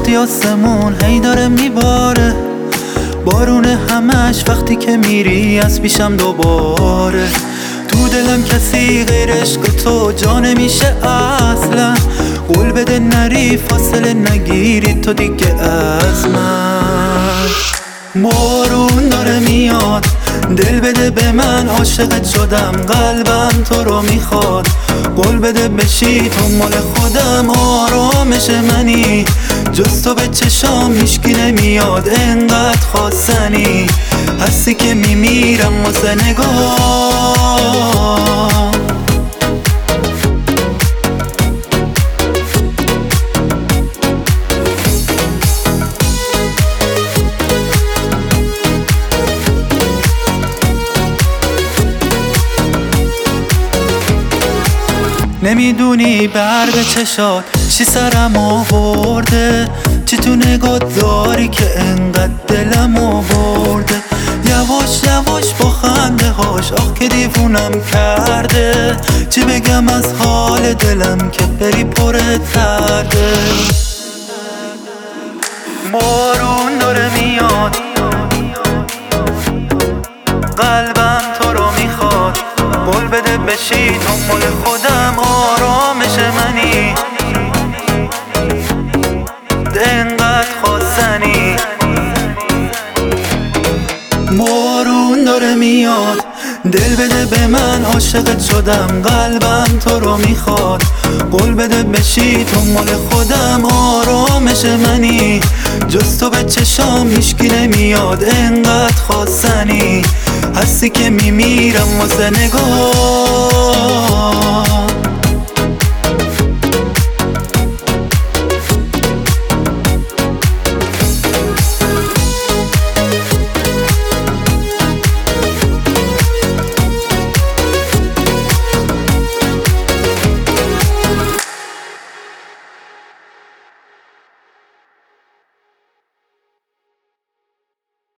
وقتی آسمون هی داره میباره، بارون همش وقتی که میری از پیشم دوباره. تو دلم کسی غیر عشق تو جا نمیشه اصلا، قول بده نری فاصله نگیری تو دیگه از من. بارون داره میاد، دل بده به من، عاشقت شدم، قلبم تو رو میخواد. قول بده بشی تو مال خودم، آرامش منی، جز تو به چشام هیچکی نمیاد، انقدر خواستنی هستی که میمیرم واسه نگاه. نمیدونی برق چشات چی سرم آورده، چی تو نگات داری که انقدر دلم آورده. یواش یواش با خنده هاش آخ که دیوونم کرده، چی بگم از حال دلم که بری پرت کرده. بارون داره میاد، قلبم تو رو میخواد، قول بده بشی تو مال خودم، آرامش منی، انقدر خواستنی. بارون داره میاد، دل بده به من، عاشقت شدم، قلبم تو رو میخواد، قول بده بشی تو مال خودم، آرامش منی، جز تو به چشام هیچکی نمیاد، انقدر خواستنی هستی که میمیرم واسه نگاه.